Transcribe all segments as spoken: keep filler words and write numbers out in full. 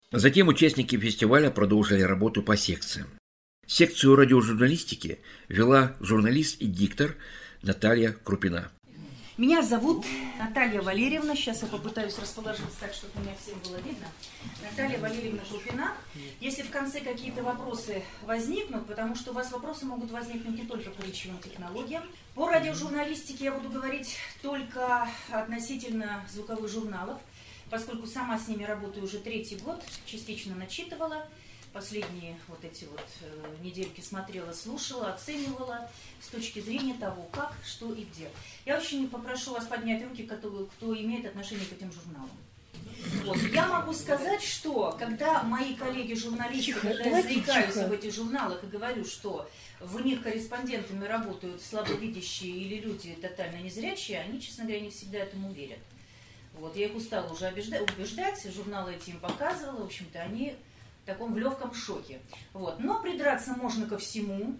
Затем участники фестиваля продолжили работу по секциям. Секцию радиожурналистики вела журналист и диктор Наталья Крупина. Меня зовут Наталья Валерьевна. Сейчас я попытаюсь расположиться так, чтобы меня всем было видно. Наталья Валерьевна Крупина. Если в конце какие-то вопросы возникнут, потому что у вас вопросы могут возникнуть не только по речевым технологиям. По радиожурналистике я буду говорить только относительно звуковых журналов, поскольку сама с ними работаю уже третий год, частично начитывала. Последние вот эти вот э, недельки смотрела, слушала, оценивала с точки зрения того, как, что и где. Я очень попрошу вас поднять руки, кто, кто имеет отношение к этим журналам. Вот. Я могу сказать, что когда мои коллеги-журналисты, когда я заикаюсь об этих журналах и говорю, что в них корреспондентами работают слабовидящие или люди тотально незрячие, они, честно говоря, не всегда этому верят. Вот. Я их устала уже убеждать, журналы эти им показывала, в общем-то, они в таком в легком шоке. Вот. Но придраться можно ко всему,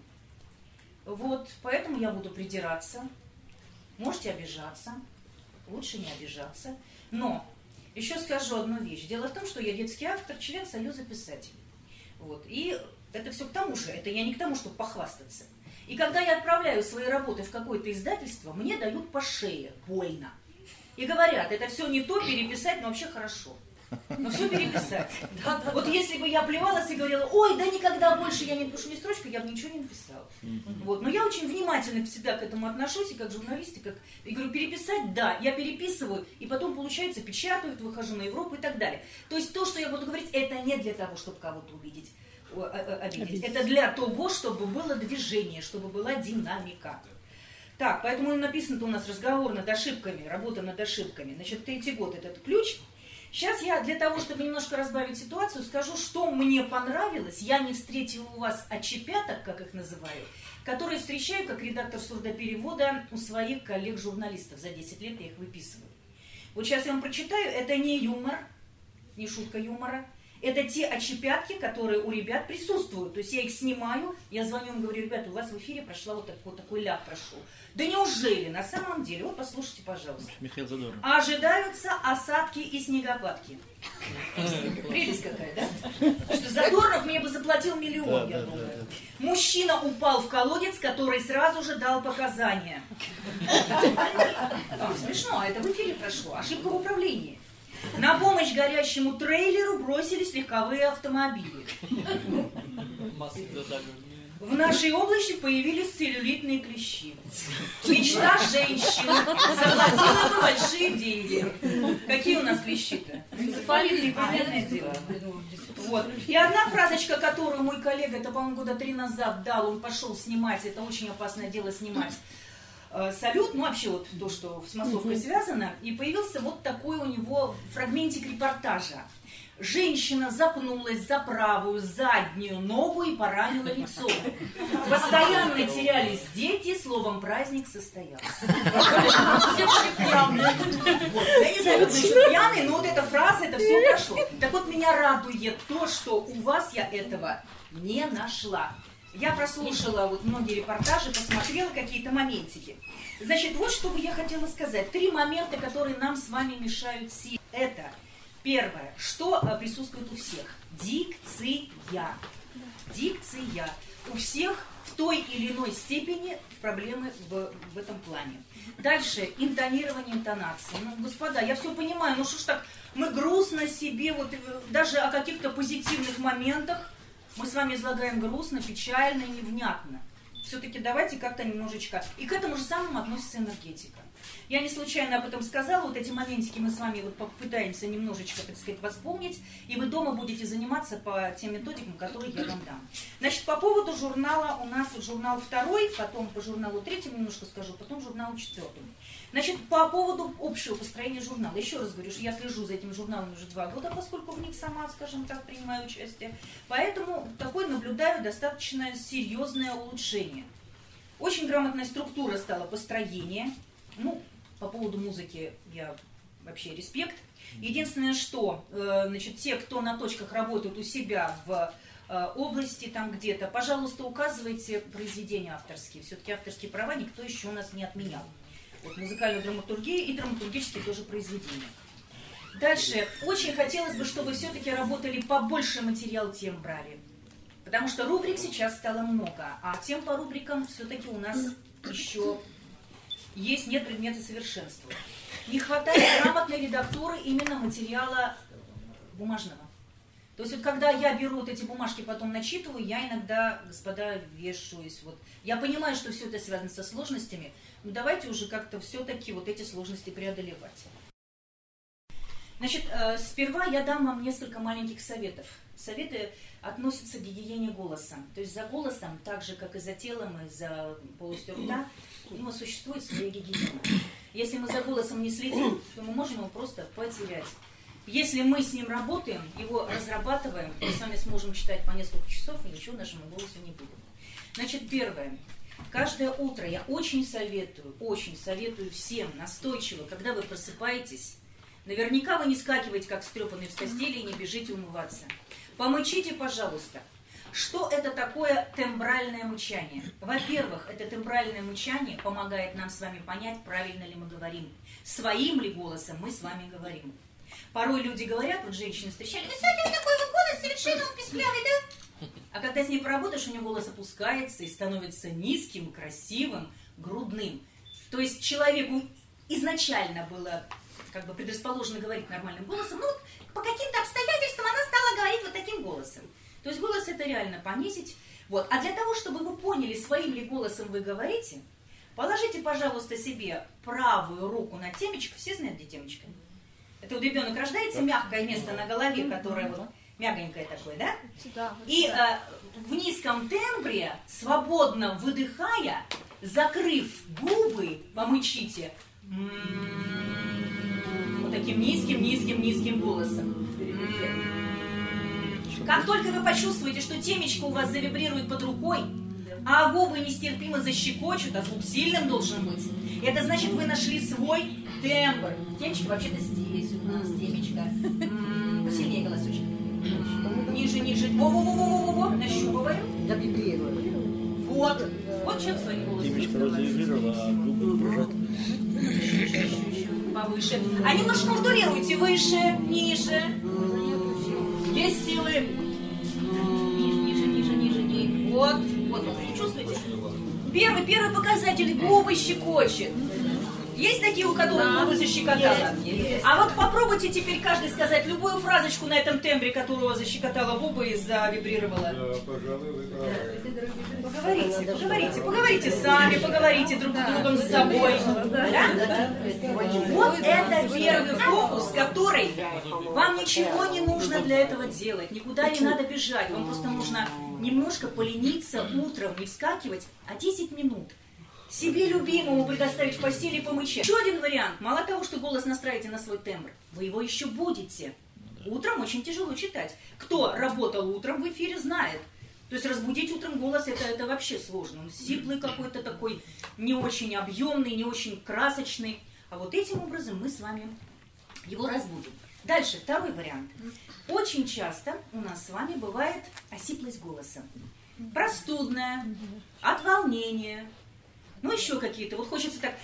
вот, поэтому я буду придираться. Можете обижаться, лучше не обижаться. Но еще скажу одну вещь. Дело в том, что я детский автор, член Союза писателей. Вот. И это все к тому же, это я не к тому, чтобы похвастаться. И когда я отправляю свои работы в какое-то издательство, мне дают по шее, больно. И говорят, это все не то, переписать, но вообще хорошо. Но все переписать. Да, да, вот да. Если бы я плевалась и говорила, ой, да никогда больше я не напишу ни строчку, я бы ничего не написала. Mm-hmm. Вот. Но я очень внимательно всегда к этому отношусь, и как журналист, и как... И говорю, переписать, да, я переписываю, и потом, получается, печатают, выхожу на Европу и так далее. То есть то, что я буду говорить, это не для того, чтобы кого-то увидеть, обидеть. Обидеть. Это для того, чтобы было движение, чтобы была динамика. Так, поэтому написано-то у нас разговор над ошибками, работа над ошибками. Значит, третий год этот ключ. Сейчас я для того, чтобы немножко разбавить ситуацию, скажу, что мне понравилось. Я не встретила у вас очепяток, как их называю, которые встречаю как редактор сурдоперевода у своих коллег-журналистов. За десять лет я их выписываю. Вот сейчас я вам прочитаю. Это не юмор, не шутка юмора. Это те очепятки, которые у ребят присутствуют. То есть я их снимаю, я звоню им, говорю, ребята, у вас в эфире прошла вот, так, вот такой ляп прошел. Да неужели? На самом деле, вот послушайте, пожалуйста. Михаил Задорнов. Ожидаются осадки и снегопадки. Прелесть какая, да? Что Задорнов мне бы заплатил миллион, я думаю. Мужчина упал в колодец, который сразу же дал показания. Смешно, а это в эфире прошло. Ошибка в управлении. На помощь горящему трейлеру бросились легковые автомобили. В нашей области появились целлюлитные клещи. Мечта женщины заплатила бы большие деньги. Какие у нас клещи-то? Муниципальные, понятное дело. Вот. И одна фразочка, которую мой коллега, это, по-моему, года три назад дал, он пошел снимать, это очень опасное дело снимать, салют, ну вообще вот то, что с массовкой uh-huh. связано, и появился вот такой у него фрагментик репортажа. Женщина запнулась за правую заднюю ногу и поранила лицо. Постоянно терялись дети, словом, праздник состоялся. Все пьяные. Я не знаю, значит, пьяные, но вот эта фраза, это все прошло. Так вот, меня радует то, что у вас я этого не нашла. Я прослушала вот многие репортажи, посмотрела какие-то моментики. Значит, вот что бы я хотела сказать. Три момента, которые нам с вами мешают сильно. Это первое, что присутствует у всех. Дикция. Дикция. У всех в той или иной степени проблемы в, в этом плане. Дальше, интонирование, интонации. Ну, господа, я все понимаю, ну что ж так, мы грустно себе, вот даже о каких-то позитивных моментах, мы с вами излагаем грустно, печально и невнятно. Все-таки давайте как-то немножечко... И к этому же самому относится энергетика. Я не случайно об этом сказала, вот эти моментики мы с вами вот попытаемся немножечко, так сказать, восполнить, и вы дома будете заниматься по тем методикам, которые я вам дам. Значит, по поводу журнала, у нас журнал второй, потом по журналу третьему немножко скажу, потом журналу четвертому. Значит, по поводу общего построения журнала. Еще раз говорю, что я слежу за этим журналом уже два года, поскольку в них сама, скажем так, принимаю участие. Поэтому такое наблюдаю достаточно серьезное улучшение. Очень грамотная структура стала построение. Ну, по поводу музыки я вообще респект. Единственное, что, э, значит, те, кто на точках работают у себя в э, области, там где-то, пожалуйста, указывайте произведения авторские. Все-таки авторские права никто еще у нас не отменял. Вот музыкальную драматургию и драматургические тоже произведения. Дальше. Очень хотелось бы, чтобы все-таки работали побольше материал тем брали. Потому что рубрик сейчас стало много, а тем по рубрикам все-таки у нас еще есть нет предмета совершенства. Не хватает грамотной редактуры именно материала бумажного. То есть вот когда я беру вот эти бумажки, потом начитываю, я иногда, господа, вешаюсь. Вот. Я понимаю, что все это связано со сложностями, но давайте уже как-то все-таки вот эти сложности преодолевать. Значит, э, сперва я дам вам несколько маленьких советов. Советы относятся к гигиене голоса. То есть за голосом, так же, как и за телом, и за полостью рта, у него существует своя гигиена. Если мы за голосом не следим, то мы можем его просто потерять. Если мы с ним работаем, его разрабатываем, мы с вами сможем читать по несколько часов, и ничего нашему голосу не будет. Значит, первое. Каждое утро я очень советую, очень советую всем настойчиво, когда вы просыпаетесь, наверняка вы не скакиваете, как стрепанные в постели, и не бежите умываться. Помычите, пожалуйста. Что это такое тембральное мычание? Во-первых, это тембральное мычание помогает нам с вами понять, правильно ли мы говорим. Своим ли голосом мы с вами говорим. Порой люди говорят, вот женщины встречали, вы сегодня такой вот голос совершенно он писклявый, да? А когда с ней поработаешь, у нее голос опускается и становится низким, красивым, грудным. То есть человеку изначально было как бы предрасположено говорить нормальным голосом, но вот по каким-то обстоятельствам она стала говорить вот таким голосом. То есть голос это реально понизить. Вот. А для того, чтобы вы поняли, своим ли голосом вы говорите, положите, пожалуйста, себе правую руку на темечко. Все знают, где темечко? Это вот ребенок рождается, мягкое место на голове, которое вот мягонькое такое, да? Сюда, И э, в низком тембре, свободно выдыхая, закрыв губы, помычите вот таким низким-низким-низким голосом. Как только вы почувствуете, что темечко у вас завибрирует под рукой, а губы нестерпимо защекочут, а звук сильным должен быть, это значит, вы нашли свой тембр. Темечко вообще-то здесь у нас, темечко. Посильнее голосочек. Ниже, ниже. Во-во-во-во-во-во. Нащупываем. Я вибрирую. Вот. Вот чем своим голосом. Темечко завибрировала, а губы прижаты. Повыше. А немножко модулируйте. Выше, ниже. Без силы. Ниже, ниже, ниже, ниже, ниже. Вот. Вот. Вы чувствуете? Первый, первый показатель. Губы щекочет. Есть такие, у которых губы защекотало? А вот попробуйте теперь каждый сказать любую фразочку на этом тембре, которого защекотала губы и завибрировала. Да, пожалуй, вы правы. Поговорите, поговорите, поговорите сами, поговорите друг с другом, с собой. Да? Вот это первый фокус, который вам ничего не нужно для этого делать, никуда не надо бежать, вам просто нужно немножко полениться утром, не вскакивать, а десять минут. Себе любимому предоставить в постели и помычать. Еще один вариант. Мало того, что голос настраиваете на свой тембр, вы его еще будете. Утром очень тяжело читать. Кто работал утром в эфире, знает. То есть разбудить утром голос, это, это вообще сложно. Он сиплый какой-то такой, не очень объемный, не очень красочный. А вот этим образом мы с вами его разбудим. Дальше, второй вариант. Очень часто у нас с вами бывает осиплость голоса. Простудная, от волнения. Ну, еще какие-то. Вот хочется так...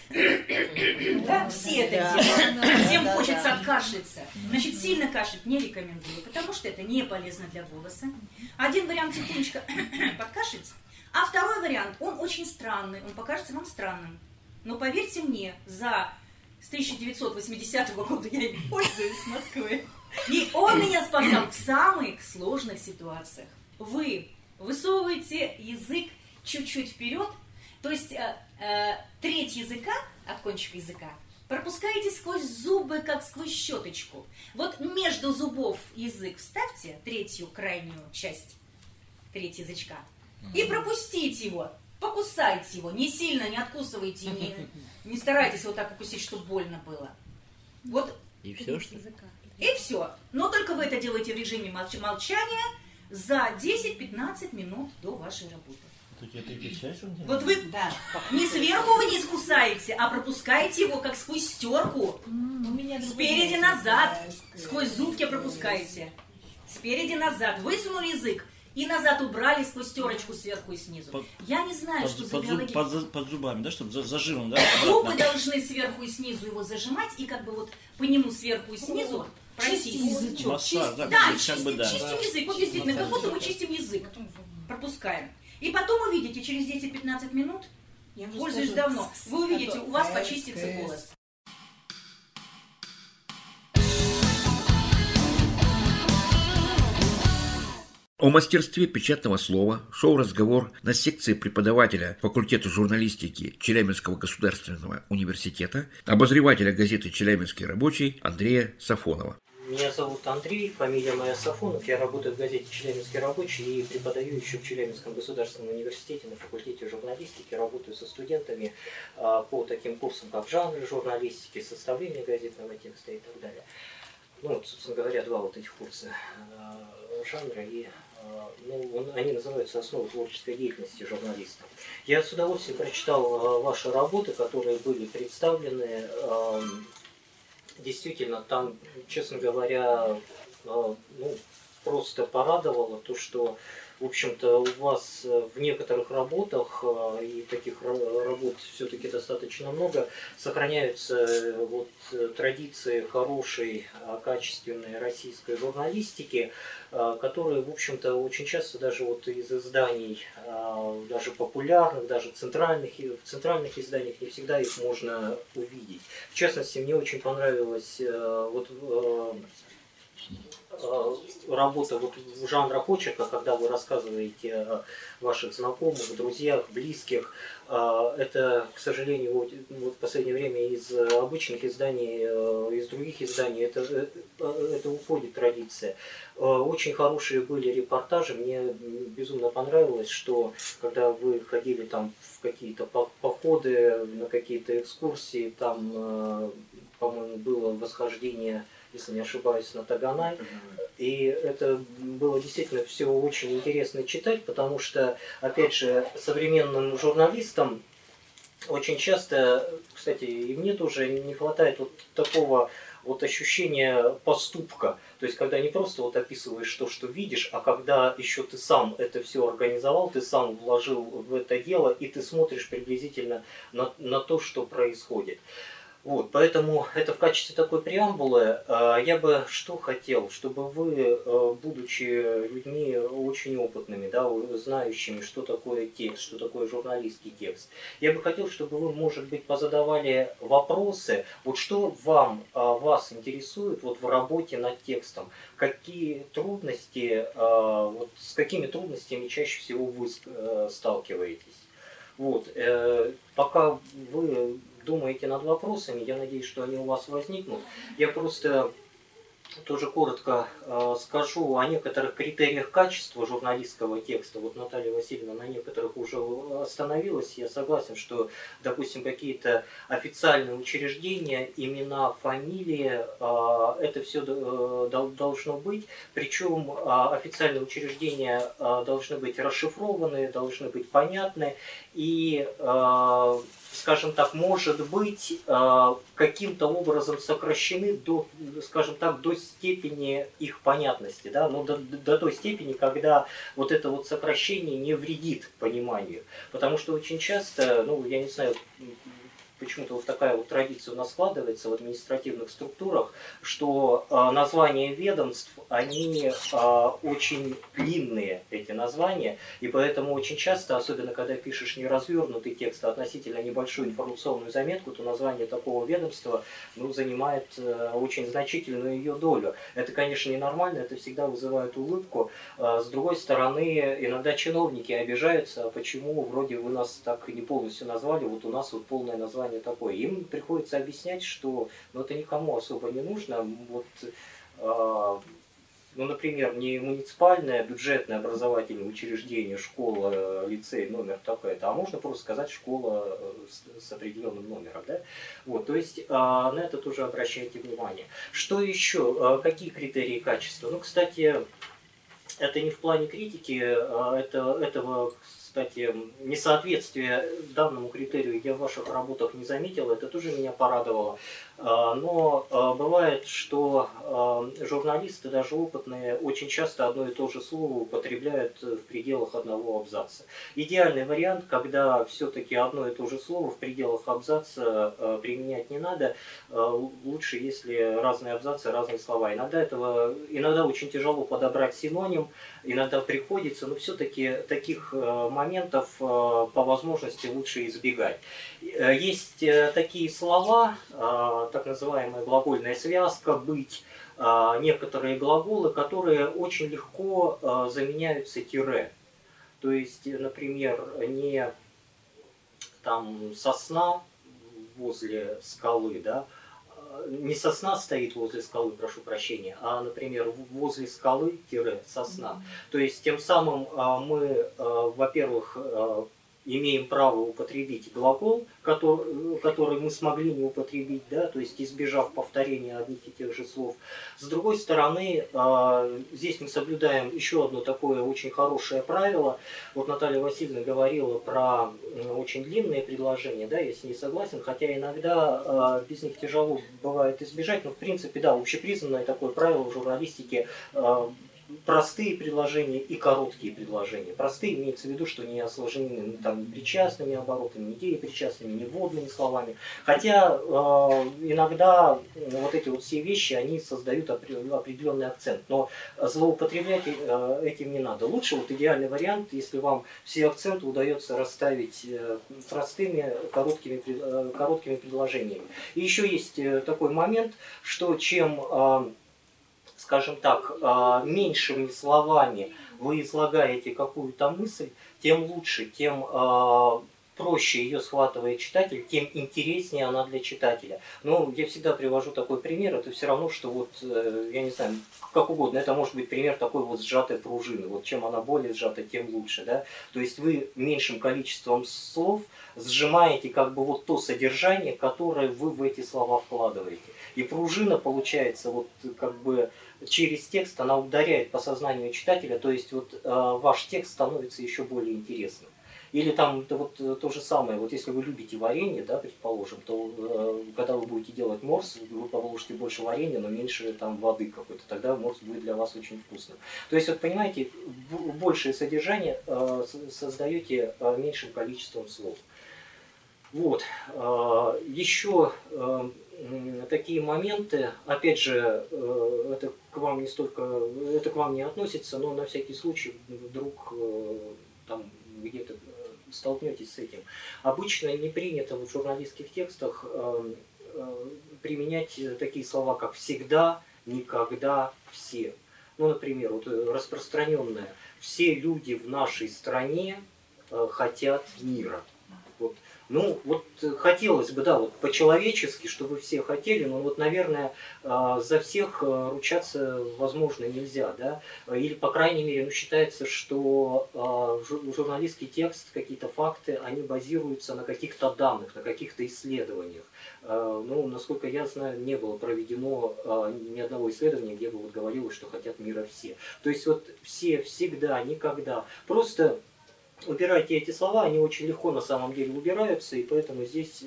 Да, все это делают. Всем хочется откашляться. Значит, сильно кашлять не рекомендую, потому что это не полезно для голоса. Один вариант тихонечко подкашляться, а второй вариант, он очень странный, он покажется вам странным. Но поверьте мне, за с тысяча девятьсот восьмидесятого года я им пользуюсь в Москве. И он меня спасал в самых сложных ситуациях. Вы высовываете язык чуть-чуть вперед, то есть э, э, треть языка, от кончика языка, пропускаете сквозь зубы, как сквозь щеточку. Вот между зубов язык вставьте, третью крайнюю часть, треть язычка, и пропустите его, покусайте его, не сильно, не откусывайте, не, не старайтесь вот так укусить, чтобы больно было. Вот. И все, что ли? И все. Но только вы это делаете в режиме молч- молчания за десять-пятнадцать минут до вашей работы. Тут я переключаюсь, он Вот вы да, не сверху вниз кусаете, а пропускаете его как сквозь стерку. Спереди назад, сквозь зубки пропускаете. Спереди назад. Высунул язык И назад убрали сквозь терочку сверху и снизу. Под, Я не знаю, под, что за под, зуб, биология. под, под зубами, да, чтобы за, зажимом, да? Зубы обратно. должны сверху и снизу его зажимать, и как бы вот по нему сверху и снизу Чистим пройтись. язычок. Массаж, чистим. да, Да, как бы, чистим, как бы, да. чистим язык. Вот действительно, как будто мы чистим язык. Пропускаем. И потом увидите, через десять-пятнадцать минут, Я уже пользуюсь скажу, давно, кс, вы увидите, а то у вас кс, почистится кс. голос. О мастерстве печатного слова шел разговор на секции преподавателя факультета журналистики Челябинского государственного университета, обозревателя газеты «Челябинский рабочий» Андрея Сафонова. Меня зовут Андрей, фамилия моя Сафонов. Я работаю в газете «Челябинский рабочий» и преподаю еще в Челябинском государственном университете на факультете журналистики. Работаю со студентами а, по таким курсам, как жанр журналистики, составление газетного текста и так далее. Ну, вот, собственно говоря, два вот этих курса а, жанра и ну, он, они называются «Основы творческой деятельности журналиста». Я с удовольствием прочитал а, ваши работы, которые были представлены. А, действительно, там, честно говоря, а, ну, просто порадовало то, что, в общем-то, у вас в некоторых работах, а, и таких работ все-таки достаточно много, сохраняются вот традиции хорошей, качественной российской журналистики, которые, в общем-то, очень часто даже вот из изданий, даже популярных, даже центральных, в центральных изданиях не всегда их можно увидеть. В частности, мне очень понравилась вот работа вот в жанрах очерка, когда вы рассказываете о ваших знакомых, друзьях, близких. Это, к сожалению, вот, вот в последнее время из обычных изданий, из других изданий, это, это уходит традиция. Очень хорошие были репортажи. Мне безумно понравилось, что когда вы ходили там в какие-то походы, на какие-то экскурсии, там, по-моему, было восхождение, если не ошибаюсь, на Таганай. И это было действительно все очень интересно читать, потому что, опять же, современным журналистам очень часто, кстати, и мне тоже не хватает вот такого вот ощущения поступка. То есть, когда не просто вот описываешь то, что видишь, а когда еще ты сам это все организовал, ты сам вложил в это дело, и ты смотришь приблизительно на, на то, что происходит. Вот, поэтому это в качестве такой преамбулы. Я бы что хотел, чтобы вы, будучи людьми очень опытными, да, знающими, что такое текст, что такое журналистский текст, я бы хотел, чтобы вы, может быть, позадавали вопросы, вот что вам, вас интересует вот в работе над текстом, какие трудности, вот с какими трудностями чаще всего вы сталкиваетесь. Вот, пока вы думаете над вопросами, я надеюсь, что они у вас возникнут. Я просто тоже коротко э, скажу о некоторых критериях качества журналистского текста. Вот Наталья Васильевна на некоторых уже остановилась. Я согласен, что, допустим, какие-то официальные учреждения, имена, фамилии, э, это все э, должно быть. Причем э, официальные учреждения э, должны быть расшифрованы, должны быть понятны. И э, скажем так, может быть, каким-то образом сокращены до, скажем так, до степени их понятности, да, но до, до той степени, когда вот это вот сокращение не вредит пониманию. Потому что очень часто, ну, я не знаю, почему-то вот такая вот традиция у нас складывается в административных структурах, что э, названия ведомств, они э, очень длинные, эти названия, и поэтому очень часто, особенно когда пишешь неразвернутый текст, а относительно небольшую информационную заметку, то название такого ведомства, ну, занимает э, очень значительную ее долю. Это, конечно, ненормально, это всегда вызывает улыбку. Э, с другой стороны, иногда чиновники обижаются, почему вроде вы нас так не полностью назвали, вот у нас вот полное название такое. Им приходится объяснять, что ну, это никому особо не нужно. Вот, э, ну, например, не муниципальное, бюджетное образовательное учреждение, школа, лицей, номер такой-то, а можно просто сказать школа с, с определенным номером. Да? Вот, то есть э, на это тоже обращайте внимание. Что еще? Э, какие критерии качества? Ну, кстати, это не в плане критики, э, это, этого... Кстати, несоответствие данному критерию я в ваших работах не заметил, это тоже меня порадовало. Но бывает, что журналисты, даже опытные, очень часто одно и то же слово употребляют в пределах одного абзаца. Идеальный вариант, когда все-таки одно и то же слово в пределах абзаца применять не надо, лучше, если разные абзацы, разные слова. Иногда, этого, иногда очень тяжело подобрать синоним, иногда приходится, но все-таки таких моментов по возможности лучше избегать. Есть такие слова, так называемая глагольная связка, быть, некоторые глаголы, которые очень легко заменяются тире. То есть, например, не там сосна возле скалы, да, не сосна стоит возле скалы, прошу прощения, а, например, возле скалы тире сосна. То есть, тем самым мы, во-первых, имеем право употребить глагол, который, который мы смогли не употребить, да, то есть избежав повторения одних и тех же слов. С другой стороны, здесь мы соблюдаем еще одно такое очень хорошее правило. Вот Наталья Васильевна говорила про очень длинные предложения, да, я с ней согласен, хотя иногда без них тяжело бывает избежать, но в принципе, да, общепризнанное такое правило в журналистике: простые предложения и короткие предложения. Простые имеется в виду, что не осложнены там, ни причастными оборотами, ни деепричастными, ни вводными словами. Хотя э, иногда вот эти вот все вещи, они создают определенный акцент. Но злоупотреблять э, этим не надо. Лучше вот идеальный вариант, если вам все акценты удается расставить э, простыми, короткими, э, короткими предложениями. И еще есть э, такой момент, что чем... Э, скажем так, меньшими словами вы излагаете какую-то мысль, тем лучше, тем проще ее схватывает читатель, тем интереснее она для читателя. Но я всегда привожу такой пример, это все равно, что вот, я не знаю, как угодно, это может быть пример такой вот сжатой пружины. Вот чем она более сжата, тем лучше, да. То есть вы меньшим количеством слов сжимаете как бы вот то содержание, которое вы в эти слова вкладываете. И пружина получается вот как бы через текст, она ударяет по сознанию читателя, то есть вот э, ваш текст становится еще более интересным. Или там это вот то же самое, вот если вы любите варенье, да, предположим, то э, когда вы будете делать морс, вы положите больше варенья, но меньше там воды какой-то, тогда морс будет для вас очень вкусным. То есть вот понимаете, большее содержание э, создаете э, меньшим количеством слов. Вот. Э, еще э, такие моменты, опять же, э, это к вам не столько, это к вам не относится, но на всякий случай вдруг э, там где-то столкнетесь с этим. Обычно не принято в журналистских текстах э, э, применять такие слова, как «всегда», «никогда», «все». Ну, например, вот распространенное «все люди в нашей стране э, хотят мира». Вот. Ну, вот хотелось бы, да, вот по-человечески, чтобы все хотели, но вот, наверное, за всех ручаться, возможно, нельзя, да, или, по крайней мере, ну, считается, что журналистский текст, какие-то факты, они базируются на каких-то данных, на каких-то исследованиях. Ну, насколько я знаю, не было проведено ни одного исследования, где бы вот говорилось, что хотят мира все. То есть вот все, всегда, никогда, просто... Убирайте эти слова, они очень легко на самом деле убираются, и поэтому здесь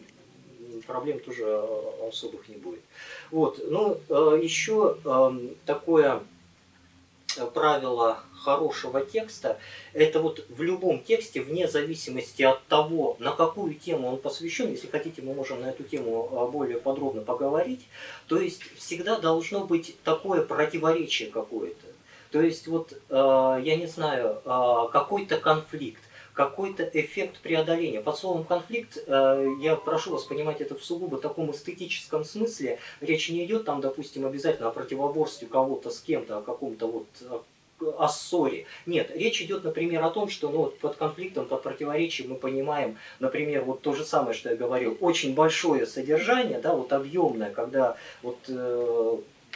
проблем тоже особых не будет. Вот. Ну, еще такое правило хорошего текста, это вот в любом тексте, вне зависимости от того, на какую тему он посвящен, если хотите, мы можем на эту тему более подробно поговорить, то есть всегда должно быть такое противоречие какое-то. То есть, вот, э, я не знаю, э, какой-то конфликт, какой-то эффект преодоления. Под словом «конфликт» э, я прошу вас понимать это в сугубо таком эстетическом смысле. Речь не идет там, допустим, обязательно о противоборстве кого-то с кем-то, о каком-то вот... о ссоре. Нет, речь идет, например, о том, что ну, вот под конфликтом, под противоречием мы понимаем, например, вот то же самое, что я говорил, очень большое содержание, да, вот объемное, когда вот... Э,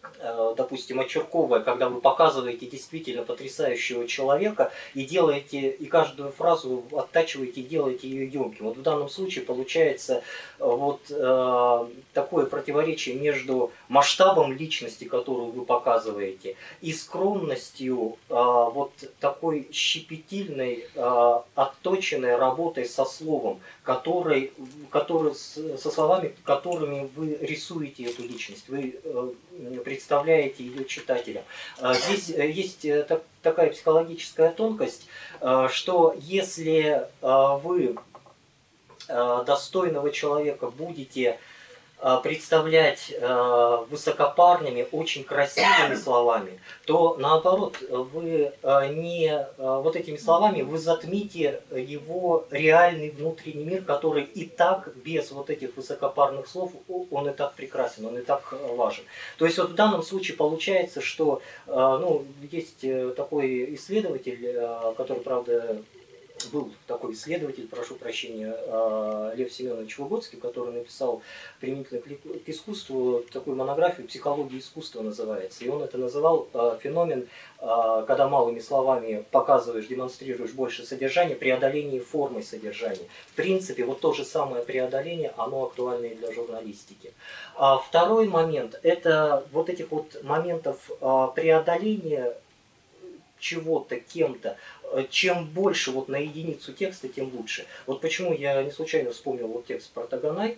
допустим, очерковая, когда вы показываете действительно потрясающего человека и делаете, и каждую фразу оттачиваете и делаете ее емким. Вот в данном случае получается вот э, такое противоречие между масштабом личности, которую вы показываете, и скромностью э, вот такой щепетильной, э, отточенной работой со словом, который, который, со словами, которыми вы рисуете эту личность, вы э, представляете ее читателям. Здесь есть такая психологическая тонкость, что если вы достойного человека будете представлять высокопарными, очень красивыми словами, то наоборот, вы не вот этими словами вы затмите его реальный внутренний мир, который и так без вот этих высокопарных слов, он и так прекрасен, он и так важен. То есть вот в данном случае получается, что ну, есть такой исследователь, который, правда, был такой исследователь, прошу прощения, Лев Семенович Выгодский, который написал применительно к искусству такую монографию «Психология искусства» называется. И он это называл феномен, когда малыми словами показываешь, демонстрируешь больше содержания, преодоление формы содержания. В принципе, вот то же самое преодоление, оно актуально и для журналистики. А второй момент, это вот этих вот моментов преодоления чего-то, кем-то, чем больше вот на единицу текста, тем лучше. Вот почему я не случайно вспомнил вот текст про Таганай.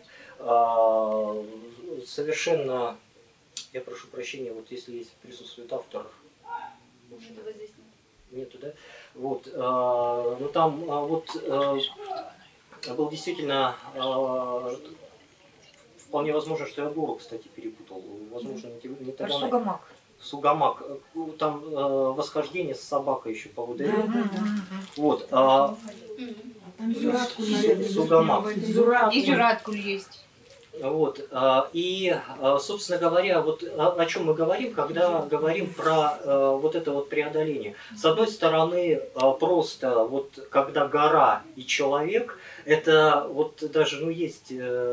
Совершенно, я прошу прощения, вот если есть, присутствует автор. Нету, да? Вот, ну там вот был действительно, вполне возможно, что я гору, кстати, перепутал. Возможно, не Таганай. Сугамак. Сугамак, там э, восхождение с собакой еще по ВДР. Да, да, да. Вот. А, Сугамак. И Зюраткуль есть. Вот. И, собственно говоря, вот о чем мы говорим, когда говорим про вот это вот преодоление. С одной стороны, просто вот когда гора и человек, это вот даже, ну, есть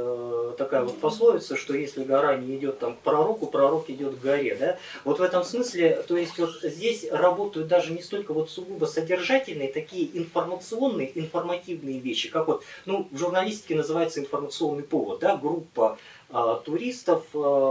такая вот пословица, что если гора не идет там к пророку, пророк идет к горе, да? Вот в этом смысле, то есть вот здесь работают даже не столько вот сугубо содержательные, такие информационные, информативные вещи, как вот, ну, в журналистике называется информационный повод, да, группа а, туристов,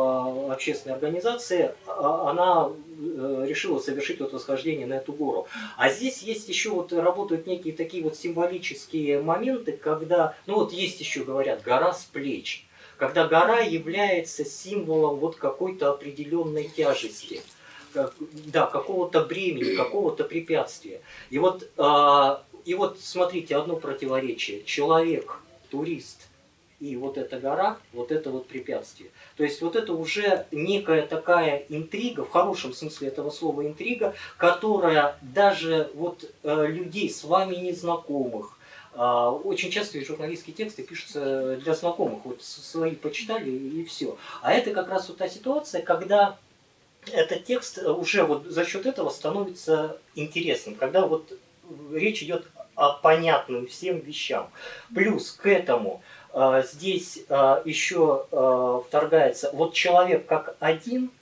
а, общественной организации, а, она а, решила совершить вот восхождение на эту гору. А здесь есть еще вот работают некие такие вот символические моменты, когда, ну вот есть еще, говорят, гора с плеч, когда гора является символом вот какой-то определенной тяжести, как, да, какого-то бремени, какого-то препятствия. И вот, а, и вот смотрите, одно противоречие. Человек, турист, и вот эта гора, вот это вот препятствие. То есть вот это уже некая такая интрига, в хорошем смысле этого слова интрига, которая даже вот э, людей с вами незнакомых, э, очень часто ведь журналистские тексты пишутся для знакомых, вот свои почитали и все. А это как раз вот та ситуация, когда этот текст уже вот за счет этого становится интересным, когда вот речь идет о понятным всем вещам. Плюс к этому здесь еще вторгается вот человек как один,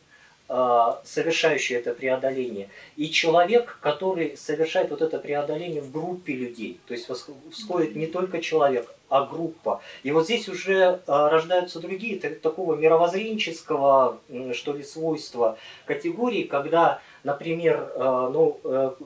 совершающий это преодоление, и человек, который совершает вот это преодоление в группе людей. То есть восходит не только человек, а группа. И вот здесь уже рождаются другие, такого мировоззренческого, что ли, свойства категории, когда, например, ну,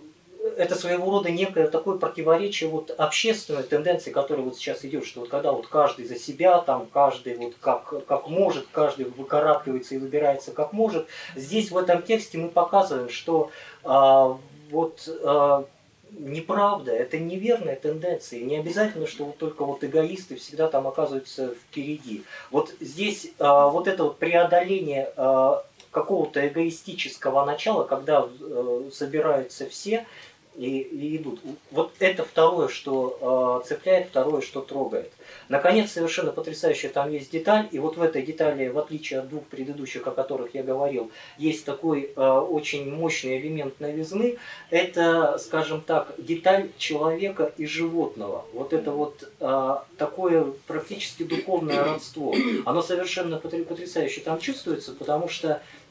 это своего рода некое такое противоречие вот общественной тенденции, которая вот сейчас идет, что вот когда вот каждый за себя, там каждый вот как, как может, каждый выкарабкивается и выбирается как может. Здесь в этом тексте мы показываем, что а, вот а, неправда, это неверная тенденция. Не обязательно, что вот только вот эгоисты всегда там оказываются впереди. Вот здесь а, вот это вот преодоление а, какого-то эгоистического начала, когда а, собираются все, И, и идут. Вот это второе, что э, цепляет, второе, что трогает. Наконец, совершенно потрясающая там есть деталь, и вот в этой детали, в отличие от двух предыдущих, о которых я говорил, есть такой э, очень мощный элемент новизны. Это, скажем так, деталь человека и животного. Вот это вот э, такое практически духовное родство. Оно совершенно потрясающе там чувствуется, потому что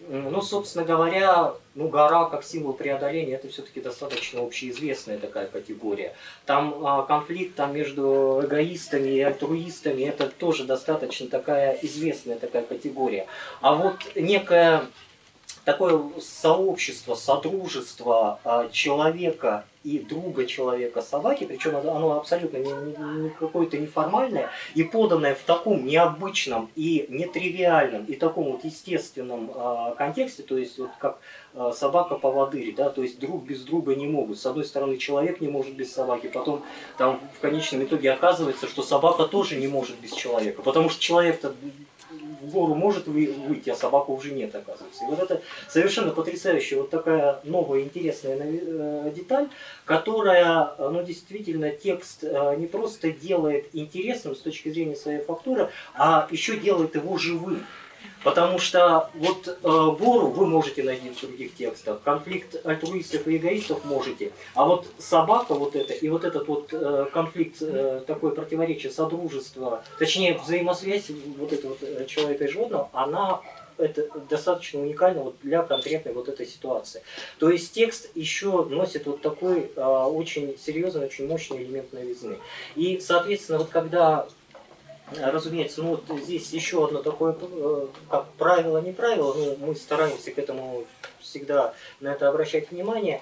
Ну, собственно говоря, ну, гора как символ преодоления, это все-таки достаточно общеизвестная такая категория. Там а, конфликт там, между эгоистами и альтруистами, это тоже достаточно такая известная такая категория. А вот некое такое сообщество, содружество а, человека и друга человека собаки, причем оно абсолютно не, не, не какое-то неформальное и поданное в таком необычном и нетривиальном и таком вот естественном э, контексте, то есть вот как э, собака-поводырь, да, то есть друг без друга не могут. С одной стороны, человек не может без собаки, потом там в конечном итоге оказывается, что собака тоже не может без человека, потому что человек-то в гору может выйти, а собаку уже нет, оказывается. И вот это совершенно потрясающая вот такая новая интересная деталь, которая, ну, действительно, текст не просто делает интересным с точки зрения своей фактуры, а еще делает его живым. Потому что вот э, гору вы можете найти в других текстах, конфликт альтруистов и эгоистов можете, а вот собака вот это и вот этот вот э, конфликт, э, такое противоречие содружества, точнее взаимосвязь вот этого вот человека и животного, она это достаточно уникально вот для конкретной вот этой ситуации. То есть текст еще носит вот такой э, очень серьезный, очень мощный элемент новизны. И, соответственно, вот когда... Разумеется, ну вот здесь еще одно такое, как правило, не правило, но мы стараемся к этому всегда на это обращать внимание.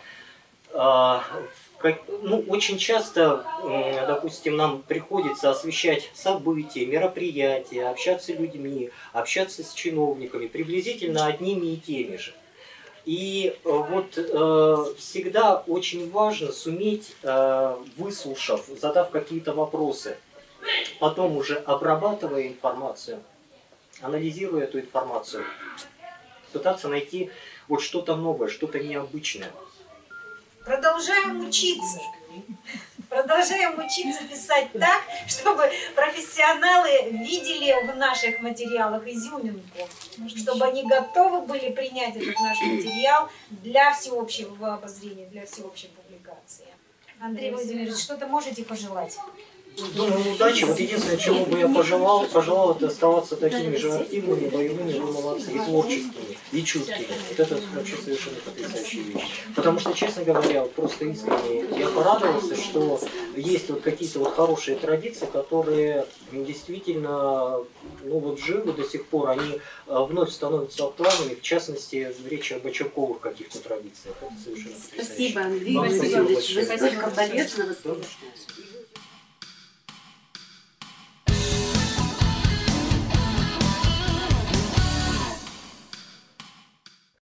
Ну, очень часто, допустим, нам приходится освещать события, мероприятия, общаться с людьми, общаться с чиновниками, приблизительно одними и теми же. И вот э, всегда очень важно суметь, э, выслушав, задав какие-то вопросы, потом уже обрабатывая информацию, анализируя эту информацию, пытаться найти вот что-то новое, что-то необычное. Продолжаем учиться. Продолжаем учиться писать так, чтобы профессионалы видели в наших материалах изюминку, чтобы они готовы были принять этот наш материал для всеобщего обозрения, для всеобщей публикации. Андрей Владимирович, что-то можете пожелать? Думаю, удачи. Вот единственное, чему бы я пожелал, пожелал, это оставаться такими же активными, боевыми, вы молодцы, и творческими, и чуткими. Вот это вообще совершенно потрясающая вещь. Потому что, честно говоря, вот просто искренне я порадовался, что есть вот какие-то вот хорошие традиции, которые действительно, ну вот живы до сих пор, они вновь становятся актуальными, в частности, в речи об очерковых каких-то традициях. Это совершенно потрясающе. Спасибо, Андрей Васильевич, вы столько полезного сказали.